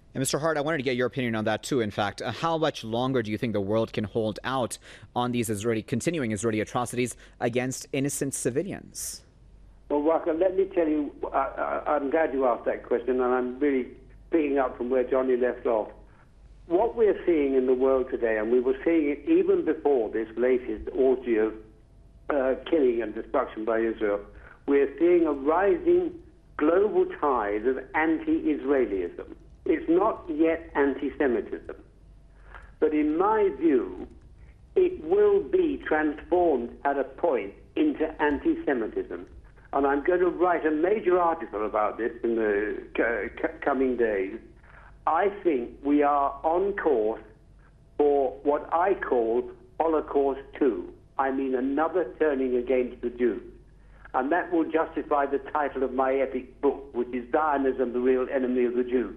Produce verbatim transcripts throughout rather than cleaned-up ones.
And Mister Hart, I wanted to get your opinion on that too. In fact, uh, how much longer do you think the world can hold out on these Israeli continuing Israeli atrocities against innocent civilians? Well, Walker, let me tell you, I, I, I'm glad you asked that question, and I'm really picking up from where Johnny left off. What we're seeing in the world today, and we were seeing it even before this latest orgy of uh, killing and destruction by Israel, we're seeing a rising global tide of anti-Israelism. It's not yet anti-Semitism. But in my view, it will be transformed at a point into anti-Semitism. And I'm going to write a major article about this in the c- c- coming days. I think we are on course for what I call Holocaust two. I mean another turning against the Jews. And that will justify the title of my epic book, which is Zionism, the Real Enemy of the Jews.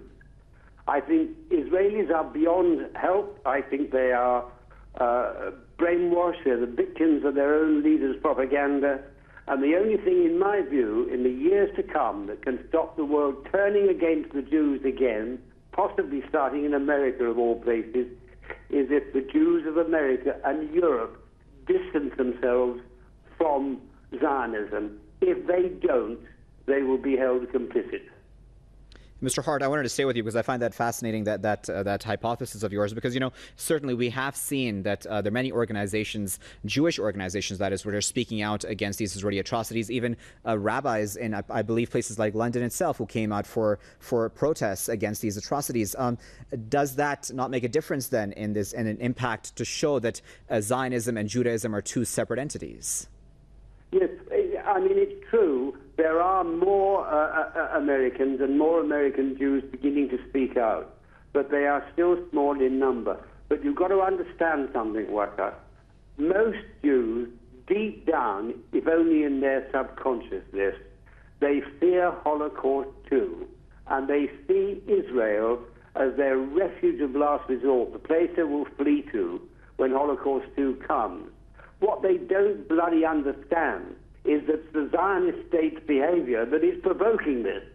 I think Israelis are beyond help. I think they are uh, brainwashed. They're the victims of their own leaders' propaganda. And the only thing, in my view, in the years to come that can stop the world turning against the Jews again, possibly starting in America of all places, is if the Jews of America and Europe distance themselves from Zionism. If they don't, they will be held complicit. Mister Hart, I wanted to stay with you because I find that fascinating, that that uh, that hypothesis of yours, because, you know, certainly we have seen that uh, there are many organizations, Jewish organizations, that is, where they're speaking out against these Israeli atrocities, even uh, rabbis in, I, I believe, places like London itself who came out for, for protests against these atrocities. Um, does that not make a difference then in this, and an impact to show that uh, Zionism and Judaism are two separate entities? Yes, I mean, it's true. There are more uh, uh, Americans and more American Jews beginning to speak out, but they are still small in number. But you've got to understand something, Waka. Most Jews, deep down, if only in their subconsciousness, they fear Holocaust too, and they see Israel as their refuge of last resort, the place they will flee to when Holocaust two comes. What they don't bloody understand is that the Zionist state's behavior that is provoking this.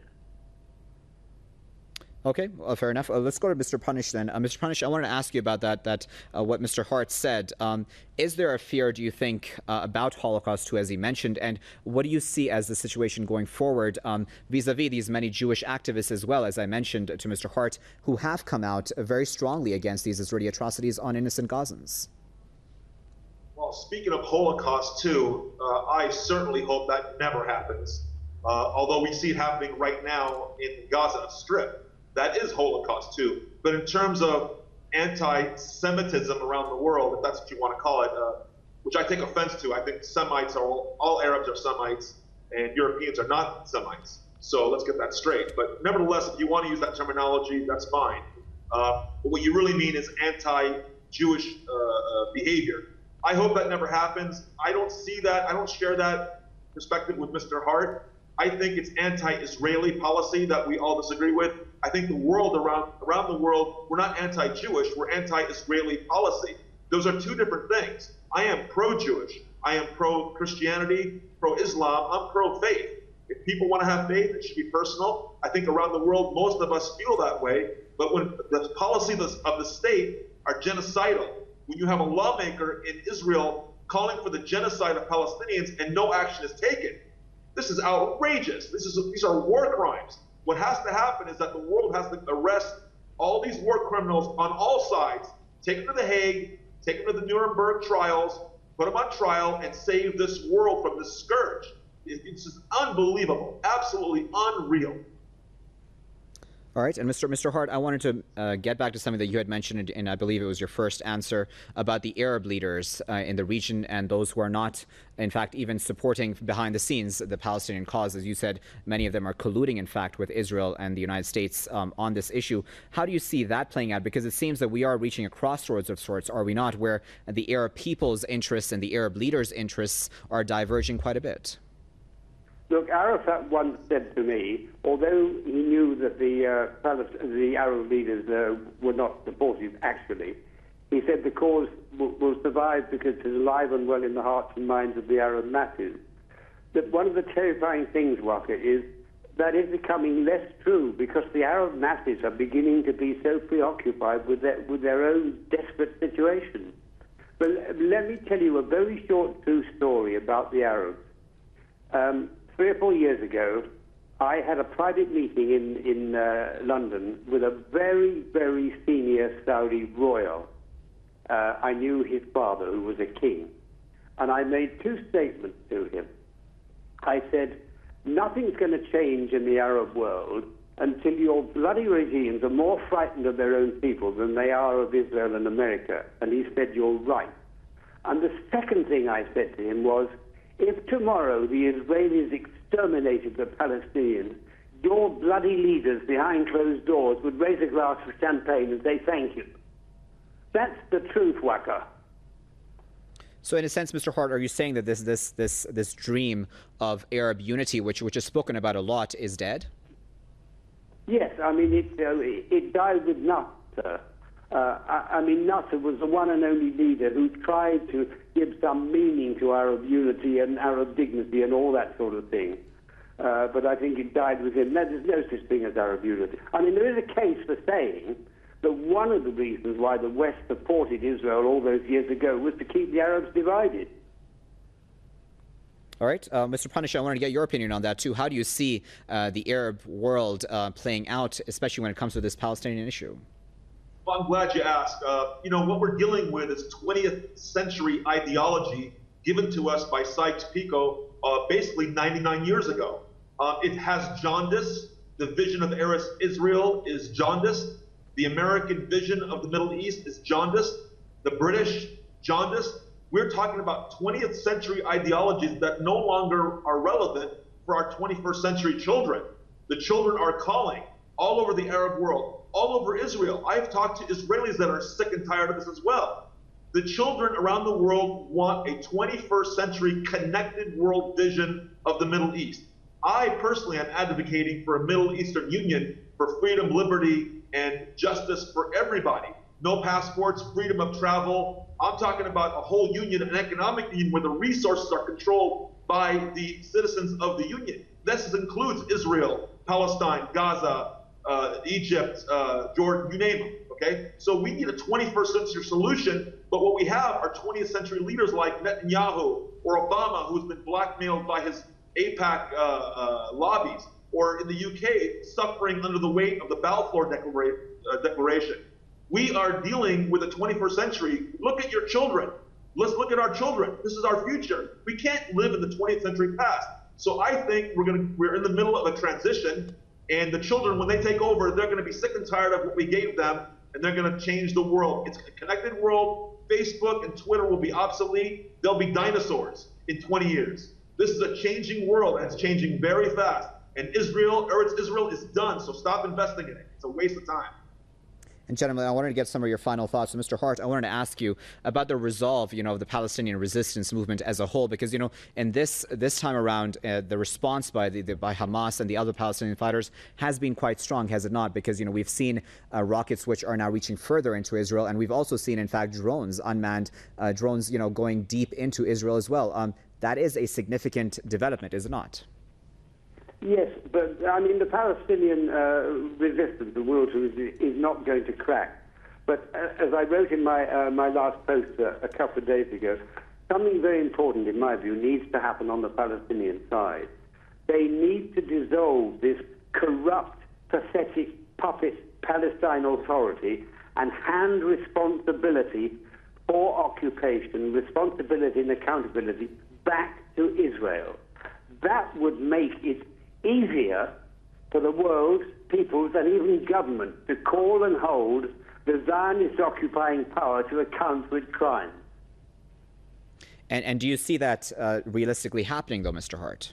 Okay, well, fair enough. Uh, let's go to Mister Punish then. Uh, Mister Punish, I wanted to ask you about that, that uh, what Mister Hart said. Um, is there a fear, do you think, uh, about Holocaust two, as he mentioned, and what do you see as the situation going forward um, vis-a-vis these many Jewish activists as well, as I mentioned to Mister Hart, who have come out uh, very strongly against these Israeli atrocities on innocent Gazans? Well, speaking of Holocaust two, uh, I certainly hope that never happens. Uh, although we see it happening right now in Gaza Strip. That is Holocaust two. But in terms of anti-Semitism around the world, if that's what you want to call it, uh, which I take offense to, I think Semites are all, all Arabs are Semites and Europeans are not Semites. So let's get that straight. But nevertheless, if you want to use that terminology, that's fine. Uh, but what you really mean is anti-Jewish uh, uh, behavior. I hope that never happens. I don't see that. I don't share that perspective with Mister Hart. I think it's anti-Israeli policy that we all disagree with. I think the world around around the world, we're not anti-Jewish, we're anti-Israeli policy. Those are two different things. I am pro-Jewish. I am pro-Christianity, pro-Islam. I'm pro-faith. If people want to have faith, it should be personal. I think around the world, most of us feel that way. But when the policy of the, of the state are genocidal, when you have a lawmaker in Israel calling for the genocide of Palestinians and no action is taken, this is outrageous. This is, these are war crimes. What has to happen is that the world has to arrest all these war criminals on all sides, take them to The Hague, take them to the Nuremberg trials, put them on trial, and save this world from this scourge. It, it's just unbelievable, absolutely unreal. All right, and Mister Mister Hart, I wanted to uh, get back to something that you had mentioned, and I believe it was your first answer, about the Arab leaders uh, in the region and those who are not, in fact, even supporting behind the scenes the Palestinian cause. As you said, many of them are colluding, in fact, with Israel and the United States um, on this issue. How do you see that playing out? Because it seems that we are reaching a crossroads of sorts, are we not, where the Arab people's interests and the Arab leaders' interests are diverging quite a bit? Look, Arafat once said to me, although he knew that the uh, Palest- the Arab leaders uh, were not supportive, actually, he said the cause will, will survive because it's alive and well in the hearts and minds of the Arab masses. That one of the terrifying things, Waka, is that is becoming less true because the Arab masses are beginning to be so preoccupied with their, with their own desperate situation. But let me tell you a very short true story about the Arabs. Um, three or four years ago, I had a private meeting in, in uh, London with a very, very senior Saudi royal. Uh, I knew his father, who was a king. And I made two statements to him. I said, nothing's going to change in the Arab world until your bloody regimes are more frightened of their own people than they are of Israel and America. And he said, you're right. And the second thing I said to him was, if tomorrow the Israelis exterminated the Palestinians, your bloody leaders behind closed doors would raise a glass of champagne and say thank you. That's the truth, Waka. So in a sense, Mister Hart, are you saying that this this this this dream of Arab unity, which which is spoken about a lot, is dead? Yes, I mean it. Uh, it died with Nasser. Uh, I, I mean Nasser was the one and only leader who tried to give some meaning to Arab unity and Arab dignity and all that sort of thing. Uh, but I think it died with him. There's no such thing as Arab unity. I mean there is a case for saying that one of the reasons why the West supported Israel all those years ago was to keep the Arabs divided. All right. Uh, Mister Panish, I wanted to get your opinion on that, too. How do you see uh, the Arab world uh, playing out, especially when it comes to this Palestinian issue? Well, I'm glad you asked. Uh, you know, what we're dealing with is twentieth century ideology given to us by Sykes-Picot uh, basically ninety-nine years ago. Uh, it has jaundice. The vision of Arab Israel is jaundiced. The American vision of the Middle East is jaundiced. The British, jaundiced. We're talking about twentieth century ideologies that no longer are relevant for our twenty-first century children. The children are calling all over the Arab world, all over Israel. I've talked to Israelis that are sick and tired of this as well. The children around the world want a twenty-first century connected world vision of the Middle East. I personally am advocating for a Middle Eastern Union for freedom, liberty, and justice for everybody. No passports, freedom of travel. I'm talking about a whole union, an economic union where the resources are controlled by the citizens of the union. This includes Israel, Palestine, Gaza, uh, Egypt, uh, Jordan, you name them, okay? So we need a twenty-first century solution, but what we have are twentieth century leaders like Netanyahu or Obama, who's been blackmailed by his AIPAC uh, uh, lobbies, or in the U K, suffering under the weight of the Balfour Declara uh, Declaration. We are dealing with the twenty-first century. Look at your children. Let's look at our children. This is our future. We can't live in the twentieth century past. So I think we're gonna we're in the middle of a transition, and the children, when they take over, they're gonna be sick and tired of what we gave them, and they're gonna change the world. It's a connected world. Facebook and Twitter will be obsolete. They'll be dinosaurs in twenty years. This is a changing world, and it's changing very fast. And Israel, Eretz Israel is done, so stop investing in it. It's a waste of time. And gentlemen, I wanted to get some of your final thoughts. So, Mister Hart, I wanted to ask you about the resolve, you know, of the Palestinian resistance movement as a whole, because, you know, in this this time around, uh, the response by the, the by Hamas and the other Palestinian fighters has been quite strong, has it not? Because, you know, we've seen uh, rockets which are now reaching further into Israel, and we've also seen, in fact, drones, unmanned uh, drones, you know, going deep into Israel as well. Um, that is a significant development, is it not? Yes, but I mean the Palestinian uh, resistance, the will to, is, is not going to crack. But uh, as I wrote in my uh, my last post uh, a couple of days ago, something very important, in my view, needs to happen on the Palestinian side. They need to dissolve this corrupt, pathetic, puppet Palestine Authority and hand responsibility for occupation, responsibility and accountability back to Israel. That would make it easier for the world, peoples, and even government to call and hold the Zionist occupying power to account for its crimes. And, and do you see that uh, realistically happening, though, Mister Hart?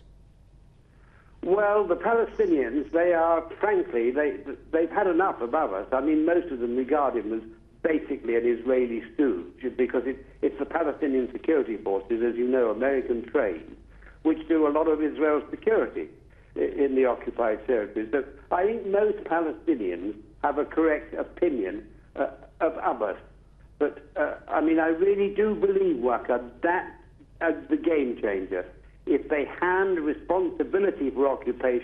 Well, the Palestinians, they are, frankly, they, they've had enough above us. I mean, most of them regard him as basically an Israeli stooge, because it, it's the Palestinian security forces, as you know, American trained, which do a lot of Israel's security in the occupied territories. So I think most Palestinians have a correct opinion uh, of Abbas. But, uh, I mean, I really do believe, Waka, that as the game changer. If they hand responsibility for occupation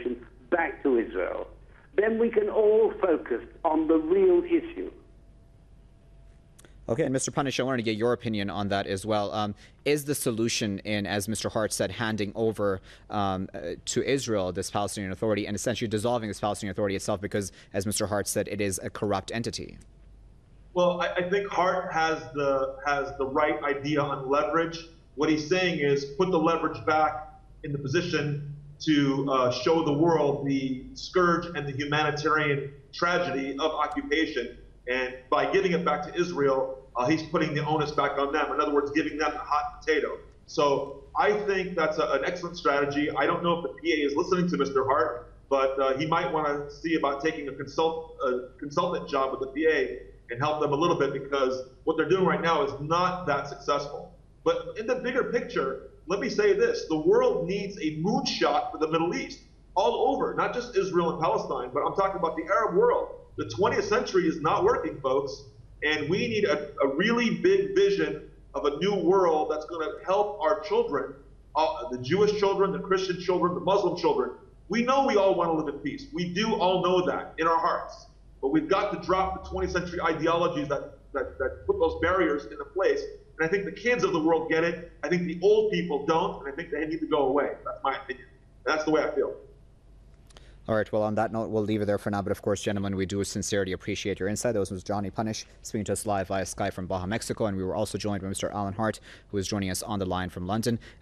back to Israel, then we can all focus on the real issue. Okay, and Mister Punish, I wanted to get your opinion on that as well. Um, is the solution in, as Mister Hart said, handing over um, uh, to Israel this Palestinian Authority and essentially dissolving this Palestinian Authority itself because, as Mister Hart said, it is a corrupt entity? Well, I, I think Hart has the has the right idea on leverage. What he's saying is put the leverage back in the position to uh, show the world the scourge and the humanitarian tragedy of occupation. And by giving it back to Israel, uh, he's putting the onus back on them. In other words, giving them the hot potato. So I think that's a, an excellent strategy. I don't know if the P A is listening to Mister Hart, but uh, he might want to see about taking a, consult, a consultant job with the P A and help them a little bit, because what they're doing right now is not that successful. But in the bigger picture, let me say this. The world needs a moonshot for the Middle East all over, not just Israel and Palestine, but I'm talking about the Arab world. The twentieth century is not working, folks, and we need a, a really big vision of a new world that's going to help our children, uh, the Jewish children, the Christian children, the Muslim children. We know we all want to live in peace. We do all know that in our hearts, but we've got to drop the twentieth century ideologies that, that, that put those barriers into place. And I think the kids of the world get it. I think the old people don't, and I think they need to go away. That's my opinion. That's the way I feel. All right, well, on that note, we'll leave it there for now. But of course, gentlemen, we do sincerely appreciate your insight. That was Johnny Punish speaking to us live via Skype from Baja, Mexico. And we were also joined by Mister Alan Hart, who is joining us on the line from London.